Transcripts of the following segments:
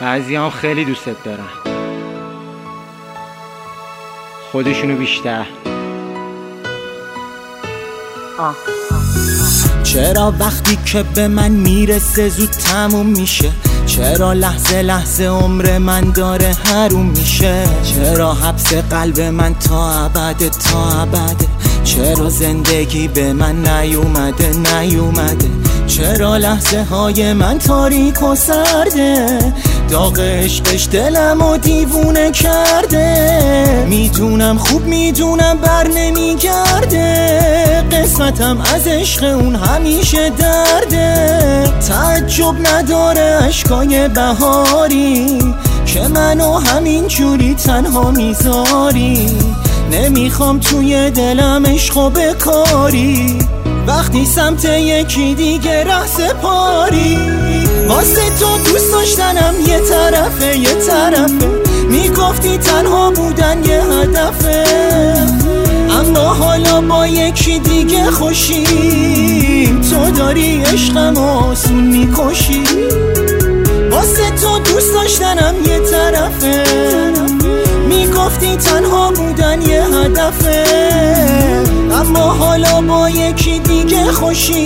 بعضی هم خیلی دوستت دارن، خودشونو بیشتر. چرا وقتی که به من میرسه زود تموم میشه؟ چرا لحظه لحظه عمر من داره حروم میشه؟ چرا حبس قلب من تا ابد تا ابده؟ چرا زندگی به من نیومده؟ چرا لحظه های من تاریک و سرده؟ داغ عشقش دلمو دیوونه کرده. میدونم خوب میدونم بر نمیگرده، قسمتم از عشق اون همیشه درده. تعجب نداره اشکای بهاری که منو همین جوری تنها میذاری. نمیخوام توی دلم عشقو بکاری، وقتی سمت یکی دیگه ره سپاری. واسه تو دوست داشتنم یه طرفه میگفتی تنها بودن یه هدفه، اما حالا با یکی دیگه خوشی. تو داری عشقم آسون میکشی. واسه تو دوست داشتنم یه طرفه میگفتی تنها بودن یه هدفه، اما حالا با یکی دیگه خوشی.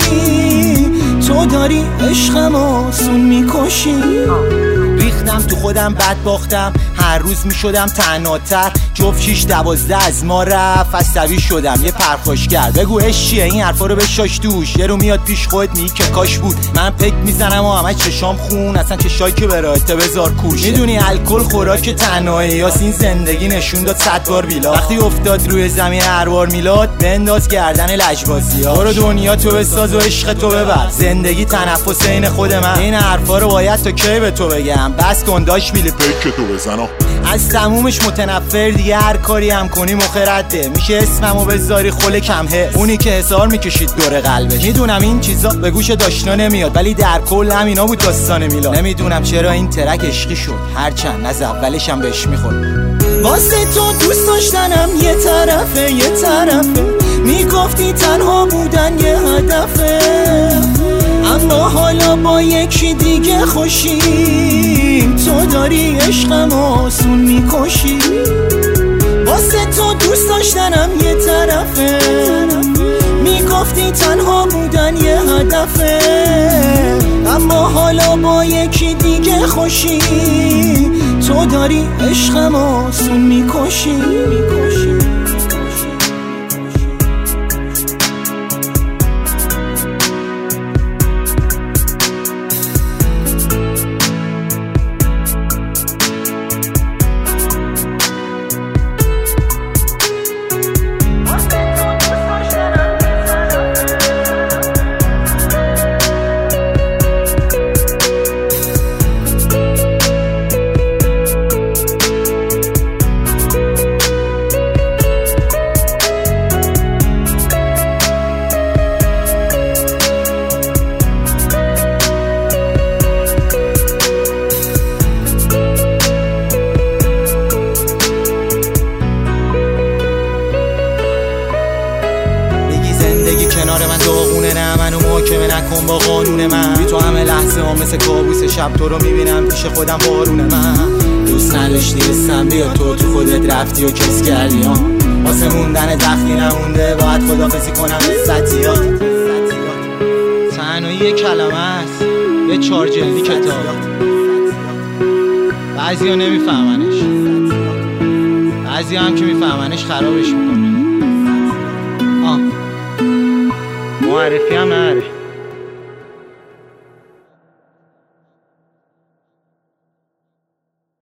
تو داری عشقم آسون میکشی. ریختم تو خودم بد باختم، هر روز میشدم تنهاتر. جفت 6 12 از ما رفت، عصبی شدم یه پرخاشگر. بگو عشق چیه؟ این حرفا رو بشاش دوش. یه رو میاد پیش خودت میگی که کاش بود. من پک میزنم و همه چشام خون، اصلا چشایی که برایت بذار کوشه. میدونی الکل خوراک تنهایی یاست، این زندگی نشون داد 100 بار بیلا. وقتی افتاد روی زمین هر بار میلاد، بنداز گردن لجبازی‌ها. برو دنیا تو بساز و عشق تو ببر، زندگی تنفس عین خود من. این حرفا رو باید تا کی به تو بگم؟ بس کن داش بیل پک تو بزنا. از تمومش متنفر دیگه، هر کاری هم کنی مخرده. میشه اسممو بذاری خل کمه، اونی که حسار میکشید دور قلبش. میدونم این چیزا به گوش داشنا نمیاد، ولی در کل همینا بود داستان میلاد. نمیدونم چرا این ترک عشقی شد، هرچند از اولش هم بهش میخورد. واسه تو دوست داشتنم یه طرفه میگفتی تنها بودن یه هدفه، اما حالا با یکی دیگه خوشی. تو داری عشقم آسون میکشی. واسه تو دوست داشتنم یه طرفه میگفتی تنها بودن یه هدفه، اما حالا با یکی دیگه خوشی. تو داری عشقم آسون میکشی. کنار من داغونه، نه منو محاکمه نکن با قانون من. بی تو همه لحظه ها مثل کابوس شب، تو رو میبینم پیش خودم بارونه. من دوست نداشتی اسم بیا، تو خودت رفتی و کس کردی ها. واسه موندن دخلی نمونده، باید خدافزی کنم لذتیات. تنهایی یه کلمه است، یه 4 جلدی کتاب. بعضی ها نمیفهمنش، بعضی هم که میفهمنش خرابش میکنه. معرفی هم نره.